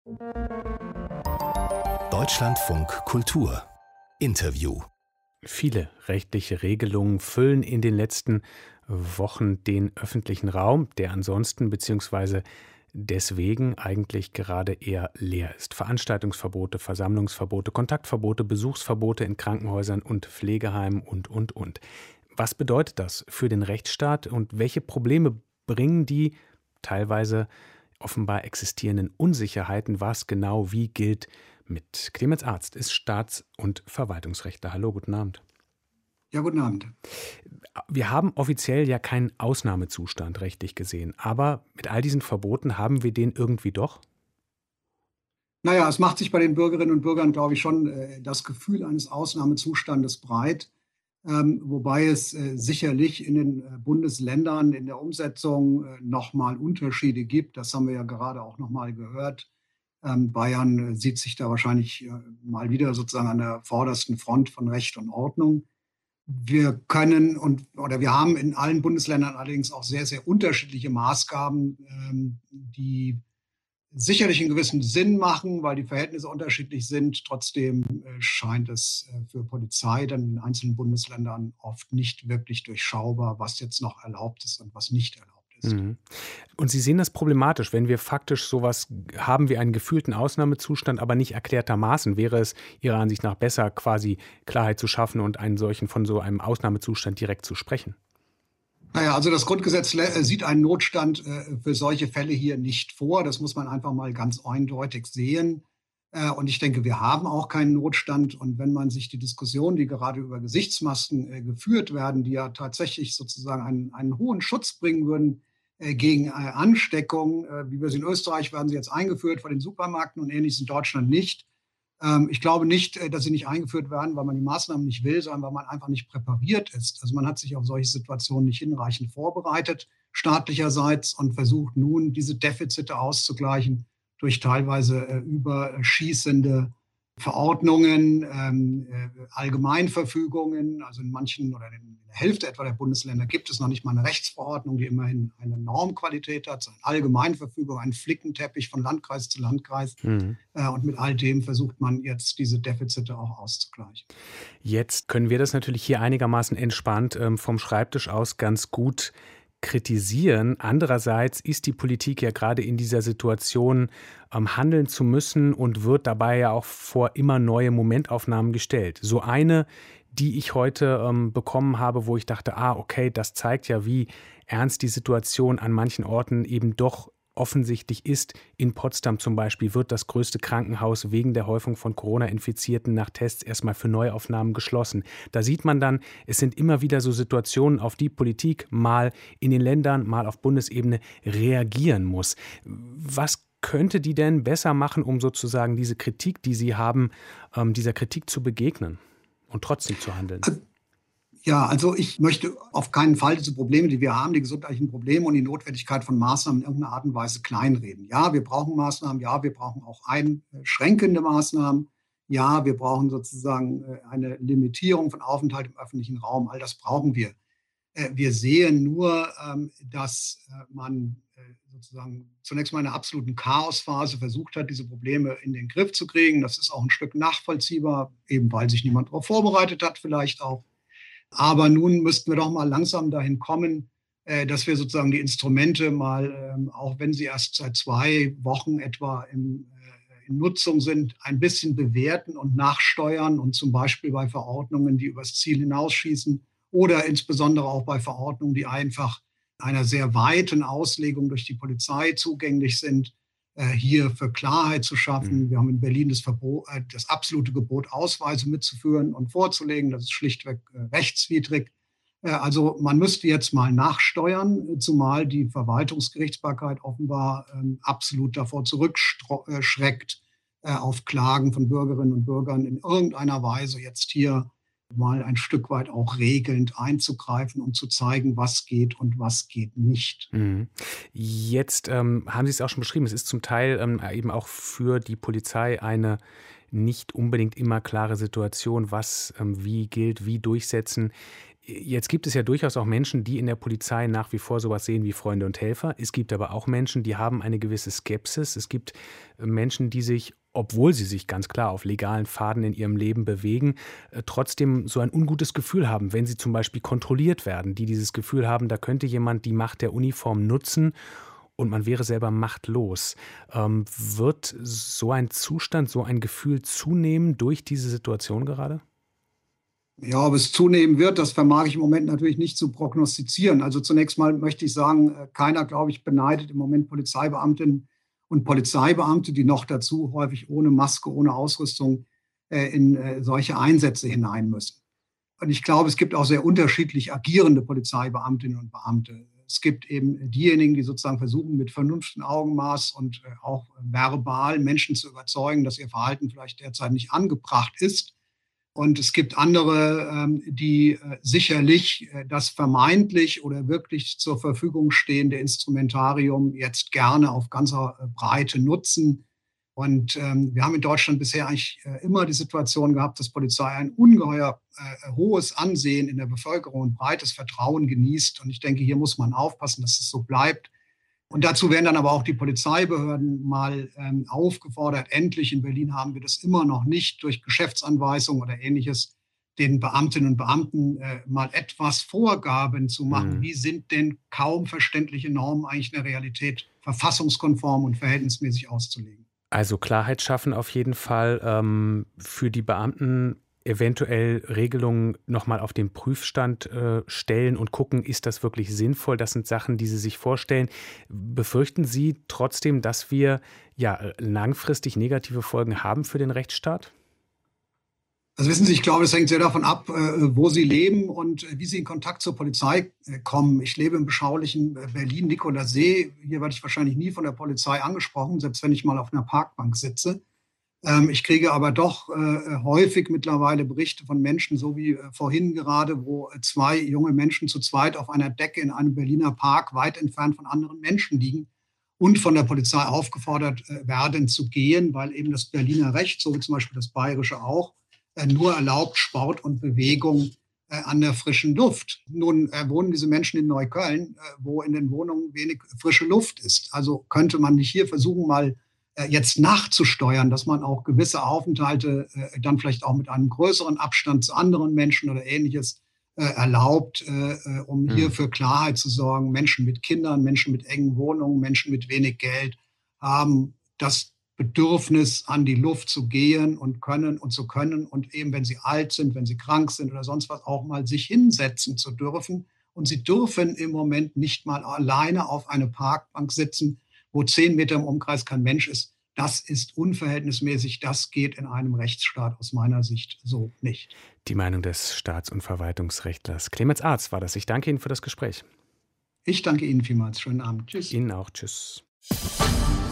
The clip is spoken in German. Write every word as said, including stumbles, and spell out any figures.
Deutschlandfunk Kultur Interview. Viele rechtliche Regelungen füllen in den letzten Wochen den öffentlichen Raum, der ansonsten bzw. deswegen eigentlich gerade eher leer ist. Veranstaltungsverbote, Versammlungsverbote, Kontaktverbote, Besuchsverbote in Krankenhäusern und Pflegeheimen und, und, und. Was bedeutet das für den Rechtsstaat und welche Probleme bringen die teilweise offenbar existierenden Unsicherheiten, was genau wie gilt, mit? Clemens Arzt ist Staats- und Verwaltungsrechtler. Hallo, guten Abend. Ja, guten Abend. Wir haben offiziell ja keinen Ausnahmezustand rechtlich gesehen, aber mit all diesen Verboten haben wir den irgendwie doch? Naja, es macht sich bei den Bürgerinnen und Bürgern, glaube ich, schon äh, das Gefühl eines Ausnahmezustandes breit, ähm, wobei es äh, sicherlich in den äh, Bundesländern in der Umsetzung äh, nochmal Unterschiede gibt. Das haben wir ja gerade auch nochmal gehört. Ähm, Bayern äh, sieht sich da wahrscheinlich äh, mal wieder sozusagen an der vordersten Front von Recht und Ordnung. Wir können und oder wir haben in allen Bundesländern allerdings auch sehr, sehr unterschiedliche Maßgaben, ähm, die sicherlich einen gewissen Sinn machen, weil die Verhältnisse unterschiedlich sind. Trotzdem äh, scheint es äh, für Polizei dann in einzelnen Bundesländern oft nicht wirklich durchschaubar, was jetzt noch erlaubt ist und was nicht erlaubt ist. Mhm. Und Sie sehen das problematisch, wenn wir faktisch sowas haben wie einen gefühlten Ausnahmezustand, aber nicht erklärtermaßen. Wäre es Ihrer Ansicht nach besser, quasi Klarheit zu schaffen und einen solchen von so einem Ausnahmezustand direkt zu sprechen? Naja, also das Grundgesetz lä- sieht einen Notstand äh, für solche Fälle hier nicht vor. Das muss man einfach mal ganz eindeutig sehen. Äh, und ich denke, wir haben auch keinen Notstand. Und wenn man sich die Diskussion, die gerade über Gesichtsmasken äh, geführt werden, die ja tatsächlich sozusagen einen, einen hohen Schutz bringen würden äh, gegen äh, Ansteckung, äh, wie wir sie in Österreich werden sie jetzt eingeführt vor den Supermärkten und ähnliches, in Deutschland nicht. Ähm, ich glaube nicht, äh, dass sie nicht eingeführt werden, weil man die Maßnahmen nicht will, sondern weil man einfach nicht präpariert ist. Also man hat sich auf solche Situationen nicht hinreichend vorbereitet, staatlicherseits, und versucht nun, diese Defizite auszugleichen durch teilweise äh, überschießende Verordnungen, ähm, äh, Allgemeinverfügungen. Also in manchen oder in der Hälfte etwa der Bundesländer gibt es noch nicht mal eine Rechtsverordnung, die immerhin eine Normqualität hat, eine Allgemeinverfügung, einen Flickenteppich von Landkreis zu Landkreis. Mhm. Äh, und mit all dem versucht man jetzt, diese Defizite auch auszugleichen. Jetzt können wir das natürlich hier einigermaßen entspannt ähm, vom Schreibtisch aus ganz gut kritisieren. Andererseits ist die Politik ja gerade in dieser Situation, ähm, handeln zu müssen und wird dabei ja auch vor immer neue Momentaufnahmen gestellt. So eine, die ich heute ähm, bekommen habe, wo ich dachte, ah, okay, das zeigt ja, wie ernst die Situation an manchen Orten eben doch offensichtlich ist. In Potsdam zum Beispiel wird das größte Krankenhaus wegen der Häufung von Corona-Infizierten nach Tests erstmal für Neuaufnahmen geschlossen. Da sieht man dann, es sind immer wieder so Situationen, auf die Politik mal in den Ländern, mal auf Bundesebene reagieren muss. Was könnte die denn besser machen, um sozusagen diese Kritik, die sie haben, ähm, dieser Kritik zu begegnen und trotzdem zu handeln? Ja, also ich möchte auf keinen Fall diese Probleme, die wir haben, die gesundheitlichen Probleme und die Notwendigkeit von Maßnahmen in irgendeiner Art und Weise kleinreden. Ja, wir brauchen Maßnahmen. Ja, wir brauchen auch einschränkende Maßnahmen. Ja, wir brauchen sozusagen äh, eine Limitierung von Aufenthalt im öffentlichen Raum. All das brauchen wir. Äh, Wir sehen nur, ähm, dass äh, man äh, sozusagen zunächst mal in einer absoluten Chaosphase versucht hat, diese Probleme in den Griff zu kriegen. Das ist auch ein Stück nachvollziehbar, eben weil sich niemand darauf vorbereitet hat, vielleicht auch. Aber nun müssten wir doch mal langsam dahin kommen, äh, dass wir sozusagen die Instrumente mal, ähm, auch wenn sie erst seit zwei Wochen etwa im, äh, in Nutzung sind, ein bisschen bewerten und nachsteuern und zum Beispiel bei Verordnungen, die übers Ziel hinausschießen oder insbesondere auch bei Verordnungen, die einfach einer sehr weiten Auslegung durch die Polizei zugänglich sind, äh, hier für Klarheit zu schaffen. Mhm. Wir haben in Berlin das, Verbot, äh, das absolute Gebot, Ausweise mitzuführen und vorzulegen. Das ist schlichtweg äh, rechtswidrig. Äh, also man müsste jetzt mal nachsteuern, zumal die Verwaltungsgerichtsbarkeit offenbar ähm, absolut davor zurückschreckt, äh, auf Klagen von Bürgerinnen und Bürgern in irgendeiner Weise jetzt hier mal ein Stück weit auch regelnd einzugreifen und zu zeigen, was geht und was geht nicht. Mhm. Jetzt ähm, haben Sie es auch schon beschrieben, es ist zum Teil ähm, eben auch für die Polizei eine nicht unbedingt immer klare Situation, was ähm, wie gilt, wie durchsetzen. Jetzt gibt es ja durchaus auch Menschen, die in der Polizei nach wie vor sowas sehen wie Freunde und Helfer. Es gibt aber auch Menschen, die haben eine gewisse Skepsis. Es gibt Menschen, die sich, obwohl sie sich ganz klar auf legalen Pfaden in ihrem Leben bewegen, trotzdem so ein ungutes Gefühl haben, wenn sie zum Beispiel kontrolliert werden, die dieses Gefühl haben, da könnte jemand die Macht der Uniform nutzen und man wäre selber machtlos. Ähm, wird so ein Zustand, so ein Gefühl zunehmen durch diese Situation gerade? Ja, ob es zunehmen wird, das vermag ich im Moment natürlich nicht zu prognostizieren. Also zunächst mal möchte ich sagen, keiner, glaube ich, beneidet im Moment Polizeibeamtinnen und Polizeibeamte, die noch dazu häufig ohne Maske, ohne Ausrüstung in solche Einsätze hinein müssen. Und ich glaube, es gibt auch sehr unterschiedlich agierende Polizeibeamtinnen und Beamte. Es gibt eben diejenigen, die sozusagen versuchen, mit Vernunft und Augenmaß und auch verbal Menschen zu überzeugen, dass ihr Verhalten vielleicht derzeit nicht angebracht ist. Und es gibt andere, die sicherlich das vermeintlich oder wirklich zur Verfügung stehende Instrumentarium jetzt gerne auf ganzer Breite nutzen. Und wir haben in Deutschland bisher eigentlich immer die Situation gehabt, dass Polizei ein ungeheuer hohes Ansehen in der Bevölkerung und breites Vertrauen genießt. Und ich denke, hier muss man aufpassen, dass es so bleibt. Und dazu werden dann aber auch die Polizeibehörden mal ähm, aufgefordert. Endlich in Berlin haben wir das immer noch nicht durch Geschäftsanweisungen oder Ähnliches, den Beamtinnen und Beamten äh, mal etwas Vorgaben zu machen. Mhm. Wie sind denn kaum verständliche Normen eigentlich in der Realität verfassungskonform und verhältnismäßig auszulegen? Also Klarheit schaffen auf jeden Fall, ähm, für die Beamten eventuell Regelungen nochmal auf den Prüfstand äh, stellen und gucken, ist das wirklich sinnvoll? Das sind Sachen, die Sie sich vorstellen. Befürchten Sie trotzdem, dass wir ja langfristig negative Folgen haben für den Rechtsstaat? Also wissen Sie, ich glaube, es hängt sehr davon ab, wo Sie leben und wie Sie in Kontakt zur Polizei kommen. Ich lebe im beschaulichen Berlin-Nikolassee. Hier werde ich wahrscheinlich nie von der Polizei angesprochen, selbst wenn ich mal auf einer Parkbank sitze. Ich kriege aber doch häufig mittlerweile Berichte von Menschen, so wie vorhin gerade, wo zwei junge Menschen zu zweit auf einer Decke in einem Berliner Park weit entfernt von anderen Menschen liegen und von der Polizei aufgefordert werden zu gehen, weil eben das Berliner Recht, so wie zum Beispiel das bayerische auch, nur erlaubt Sport und Bewegung an der frischen Luft. Nun wohnen diese Menschen in Neukölln, wo in den Wohnungen wenig frische Luft ist. Also könnte man nicht hier versuchen, mal jetzt nachzusteuern, dass man auch gewisse Aufenthalte äh, dann vielleicht auch mit einem größeren Abstand zu anderen Menschen oder Ähnliches äh, erlaubt, äh, um mhm. hier für Klarheit zu sorgen. Menschen mit Kindern, Menschen mit engen Wohnungen, Menschen mit wenig Geld haben das Bedürfnis, an die Luft zu gehen und können und zu können und eben, wenn sie alt sind, wenn sie krank sind oder sonst was, auch mal sich hinsetzen zu dürfen. Und sie dürfen im Moment nicht mal alleine auf eine Parkbank sitzen, wo zehn Meter im Umkreis kein Mensch ist. Das ist unverhältnismäßig. Das geht in einem Rechtsstaat aus meiner Sicht so nicht. Die Meinung des Staats- und Verwaltungsrechtlers Clemens Artz war das. Ich danke Ihnen für das Gespräch. Ich danke Ihnen vielmals. Schönen Abend. Tschüss. Ihnen auch. Tschüss.